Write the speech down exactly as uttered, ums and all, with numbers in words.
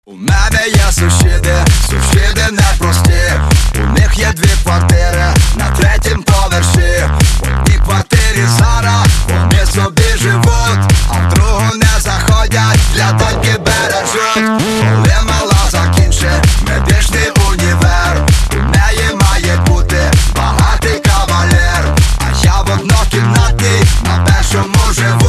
У мене є сусіди, сусіди непрості. У них є дві квартири на третім поверсі. В одній квартирі зараз вони собі живуть, а в другу не заходять, для доньки бережуть. Коли мала закінчить медичний універ, у неї має бути багатий кавалер, а я в однокімнатній на першому живу.